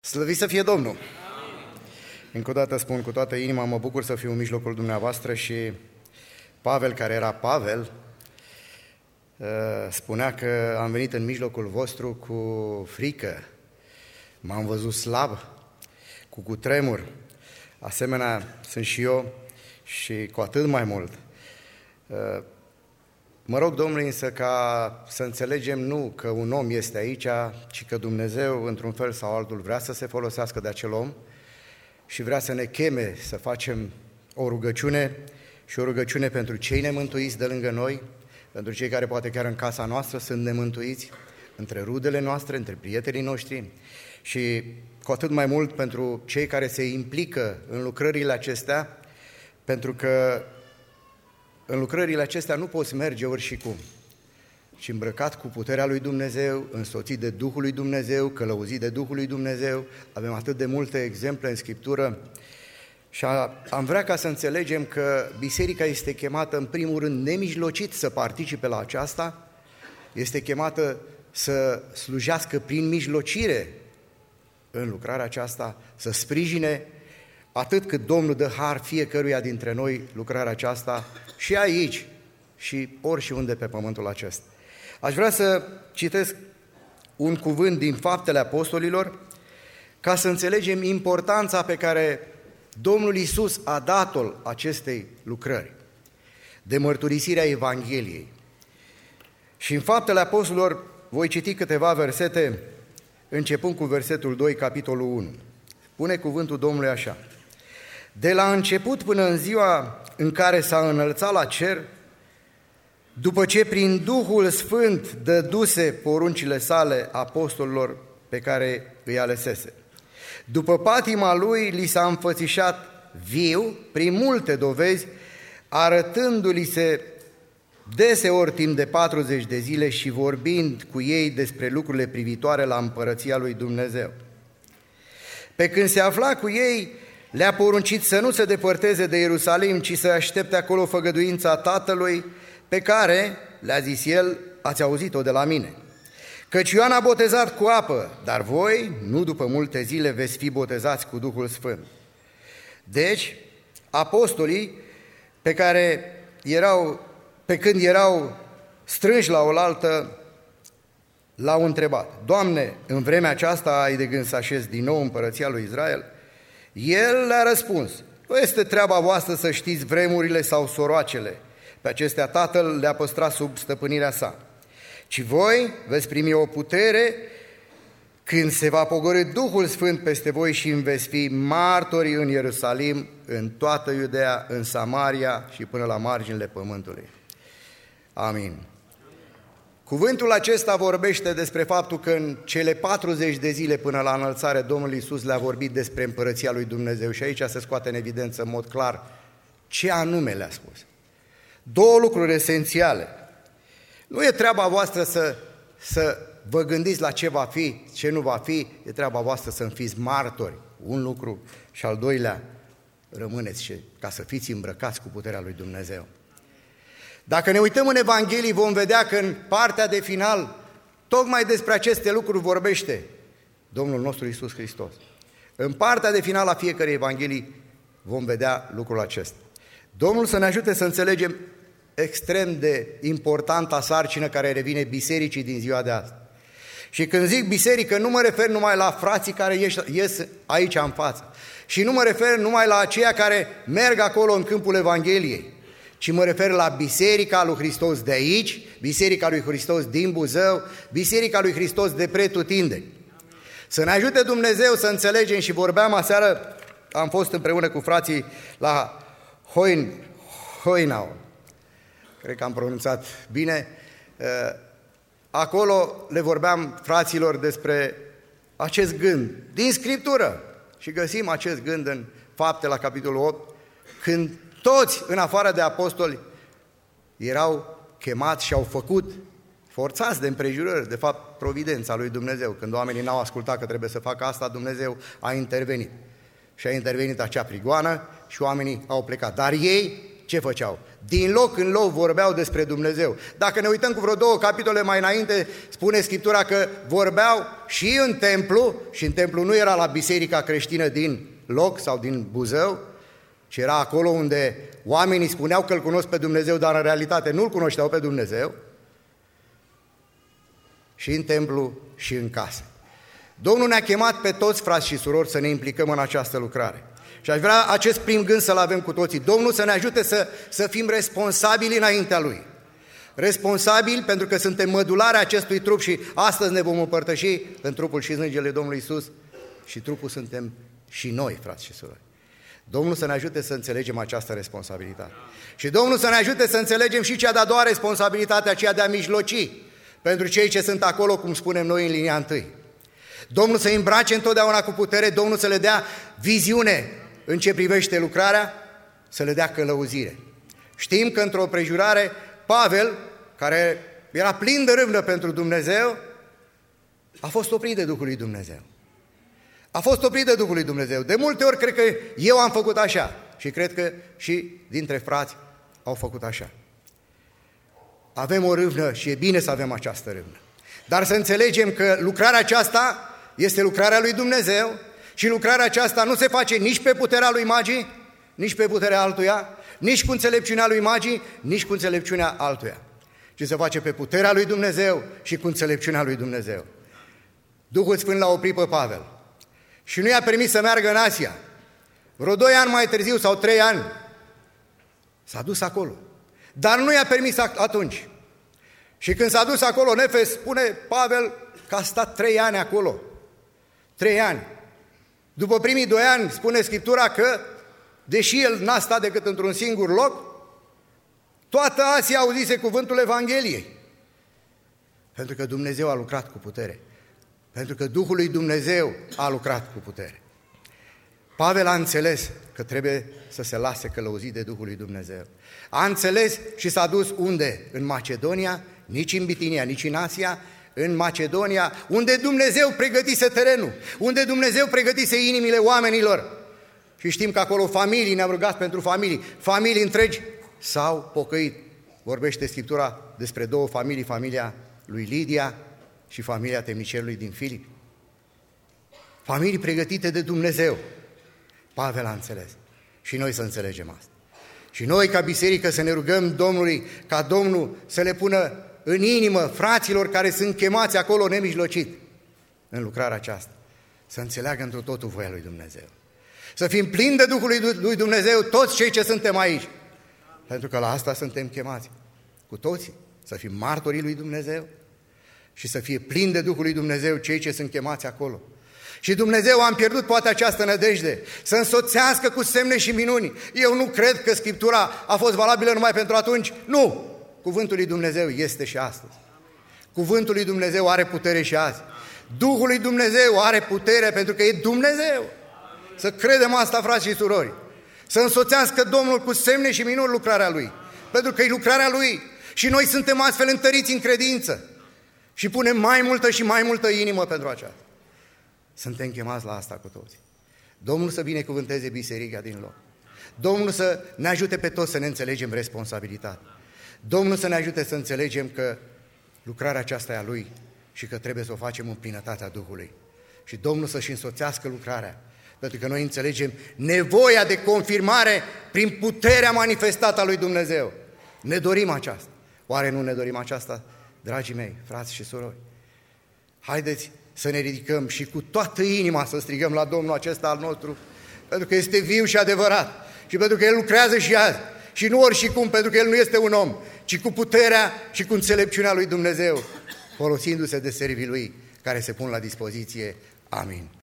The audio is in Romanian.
Slăvit să fie Domnul! Încă o dată spun cu toată inima, mă bucur să fiu în mijlocul dumneavoastră și Pavel, care era Pavel, spunea că am venit în mijlocul vostru cu frică, m-am văzut slab, cu cutremur, asemenea sunt și eu și cu atât mai mult. Mă rog Domnului însă ca să înțelegem nu că un om este aici, ci că Dumnezeu într-un fel sau altul vrea să se folosească de acel om și vrea să ne cheme să facem o rugăciune și o rugăciune pentru cei nemântuiți de lângă noi, pentru cei care poate chiar în casa noastră sunt nemântuiți, între rudele noastre, între prietenii noștri și cu atât mai mult pentru cei care se implică în lucrările acestea, pentru că în lucrările acestea nu poți merge oricum, ci îmbrăcat cu puterea lui Dumnezeu, însoțit de Duhul lui Dumnezeu, călăuzit de Duhul lui Dumnezeu. Avem atât de multe exemple în Scriptură și am vrea ca să înțelegem că biserica este chemată în primul rând nemijlocit să participe la aceasta, este chemată să slujească prin mijlocire în lucrarea aceasta, să sprijine atât cât Domnul dă har fiecăruia dintre noi lucrarea aceasta și aici și oriunde pe pământul acesta. Aș vrea să citesc un cuvânt din Faptele Apostolilor ca să înțelegem importanța pe care Domnul Iisus a dat-o acestei lucrări de mărturisirea Evangheliei. Și în Faptele Apostolilor voi citi câteva versete, începând cu versetul 2, capitolul 1. Spune cuvântul Domnului așa: de la început până în ziua în care s-a înălțat la cer, după ce prin Duhul Sfânt dăduse poruncile sale apostolilor pe care îi alesese. După patima lui li s-a înfățișat viu prin multe dovezi, arătându-li se deseori timp de 40 de zile și vorbind cu ei despre lucrurile privitoare la împărăția lui Dumnezeu. Pe când se afla cu ei, le-a poruncit să nu se depărteze de Ierusalim, ci să aștepte acolo făgăduința Tatălui, pe care, le-a zis el, ați auzit-o de la mine. Căci Ioan a botezat cu apă, dar voi, nu după multe zile, veți fi botezați cu Duhul Sfânt. Deci, apostolii, pe când erau strânși la oaltă, l-au întrebat: Doamne, în vremea aceasta ai de gând să așezi din nou împărăția lui Israel? El le-a răspuns: nu este treaba voastră să știți vremurile sau soroacele, pe acestea Tatăl le-a păstrat sub stăpânirea sa, ci voi veți primi o putere când se va pogorî Duhul Sfânt peste voi și îmi veți fi martori în Ierusalim, în toată Iudeea, în Samaria și până la marginile pământului. Amin. Cuvântul acesta vorbește despre faptul că în cele 40 de zile până la înălțare Domnul Iisus le-a vorbit despre împărăția lui Dumnezeu și aici se scoate în evidență în mod clar ce anume le-a spus. Două lucruri esențiale. Nu e treaba voastră să vă gândiți la ce va fi, ce nu va fi, e treaba voastră să fiți martori, un lucru, și al doilea, rămâneți ca să fiți îmbrăcați cu puterea lui Dumnezeu. Dacă ne uităm în Evanghelii, vom vedea că în partea de final, tocmai despre aceste lucruri vorbește Domnul nostru Iisus Hristos. În partea de final a fiecărei Evanghelii vom vedea lucrul acesta. Domnul să ne ajute să înțelegem extrem de importanta sarcină care revine bisericii din ziua de azi. Și când zic biserică, nu mă refer numai la frații care ies aici în față. Și nu mă refer numai la aceia care merg acolo în câmpul Evangheliei, ci mă refer la Biserica lui Hristos de aici, Biserica lui Hristos din Buzău, Biserica lui Hristos de pretutindeni. Să ne ajute Dumnezeu să înțelegem, și vorbeam aseară, am fost împreună cu frații la Hoinau, cred că am pronunțat bine, acolo le vorbeam fraților despre acest gând din Scriptură și găsim acest gând în Fapte la capitolul 8, când toți, în afară de apostoli, erau chemați și au făcut, forțați de împrejurări, de fapt, providența lui Dumnezeu. Când oamenii n-au ascultat că trebuie să facă asta, Dumnezeu a intervenit. Și a intervenit acea prigoană și oamenii au plecat. Dar ei ce făceau? Din loc în loc vorbeau despre Dumnezeu. Dacă ne uităm cu vreo 2 capitole mai înainte, spune Scriptura că vorbeau și în templu, și în templu nu era la biserica creștină din loc sau din Buzău, ci era acolo unde oamenii spuneau că îl cunosc pe Dumnezeu, dar în realitate nu îl cunoșteau pe Dumnezeu, și în templu și în casă. Domnul ne-a chemat pe toți, frați și surori, să ne implicăm în această lucrare. Și aș vrea acest prim gând să-l avem cu toții. Domnul să ne ajute să fim responsabili înaintea Lui. Responsabili pentru că suntem mădularea acestui trup și astăzi ne vom împărtăși în trupul și sângele Domnului Iisus și trupul suntem și noi, frați și surori. Domnul să ne ajute să înțelegem această responsabilitate. Și Domnul să ne ajute să înțelegem și cea de-a doua responsabilitate, aceea de a mijloci pentru cei ce sunt acolo, cum spunem noi, în linia întâi. Domnul să îi îmbrace întotdeauna cu putere, Domnul să le dea viziune în ce privește lucrarea, să le dea călăuzire. Știm că într-o prejurare, Pavel, care era plin de râvnă pentru Dumnezeu, a fost oprit de Duhul lui Dumnezeu. A fost oprit de Duhul lui Dumnezeu. De multe ori cred că eu am făcut așa și cred că și dintre frați au făcut așa. Avem o râvnă și e bine să avem această râvnă. Dar să înțelegem că lucrarea aceasta este lucrarea lui Dumnezeu și lucrarea aceasta nu se face nici pe puterea lui magii, nici pe puterea altuia, nici cu înțelepciunea lui magii, nici cu înțelepciunea altuia, ci se face pe puterea lui Dumnezeu și cu înțelepciunea lui Dumnezeu. Duhul Sfânt l-a oprit pe Pavel și nu i-a permis să meargă în Asia. Vreo 2 ani mai târziu sau 3 ani s-a dus acolo, dar nu i-a permis atunci. Și când s-a dus acolo în Efes, spune Pavel că a stat 3 ani acolo. 3 ani. După primii 2 ani, spune Scriptura că, deși el n-a stat decât într-un singur loc, toată Asia auzise cuvântul Evangheliei. Pentru că Dumnezeu a lucrat cu putere. Pentru că Duhul lui Dumnezeu a lucrat cu putere. Pavel a înțeles că trebuie să se lase călăuzit de Duhul lui Dumnezeu. A înțeles și s-a dus unde? În Macedonia, nici în Bitinia, nici în Asia, în Macedonia, unde Dumnezeu pregătise terenul, unde Dumnezeu pregătise inimile oamenilor. Și știm că acolo familii, ne-am rugat pentru familii întregi s-au pocăit. Vorbește Scriptura despre 2 familii, familia lui Lidia și familia temnicerului din Filipi. Familii pregătite de Dumnezeu. Pavel a înțeles. Și noi să înțelegem asta. Și noi ca biserică să ne rugăm Domnului ca Domnul să le pună în inimă fraților care sunt chemați acolo nemijlocit în lucrarea aceasta. Să înțeleagă întru totul voia lui Dumnezeu. Să fim plini de Duhul lui Dumnezeu toți cei ce suntem aici. Pentru că la asta suntem chemați. Cu toții. Să fim martorii lui Dumnezeu și să fie plini de Duhul lui Dumnezeu cei ce sunt chemați acolo. Și Dumnezeu am pierdut poate această nădejde, să însoțească cu semne și minuni. Eu nu cred că Scriptura a fost valabilă numai pentru atunci. Nu! Cuvântul lui Dumnezeu este și astăzi. Cuvântul lui Dumnezeu are putere și azi. Duhul lui Dumnezeu are putere pentru că e Dumnezeu. Să credem asta, frați și surori. Să însoțească Domnul cu semne și minuni lucrarea Lui. Pentru că e lucrarea Lui. Și noi suntem astfel întăriți în credință. Și punem mai multă și mai multă inimă pentru aceasta. Suntem chemați la asta cu toții. Domnul să binecuvânteze biserica din loc. Domnul să ne ajute pe toți să ne înțelegem responsabilitatea. Domnul să ne ajute să înțelegem că lucrarea aceasta e a Lui și că trebuie să o facem în plinătatea Duhului. Și Domnul să-și însoțească lucrarea, pentru că noi înțelegem nevoia de confirmare prin puterea manifestată a lui Dumnezeu. Ne dorim aceasta. Oare nu ne dorim aceasta, dragii mei, frați și surori? Haideți să ne ridicăm și cu toată inima să strigăm la Domnul acesta al nostru, pentru că este viu și adevărat și pentru că El lucrează și azi. Și nu oricum, pentru că El nu este un om, ci cu puterea și cu înțelepciunea lui Dumnezeu, folosindu-se de servii Lui care se pun la dispoziție. Amin.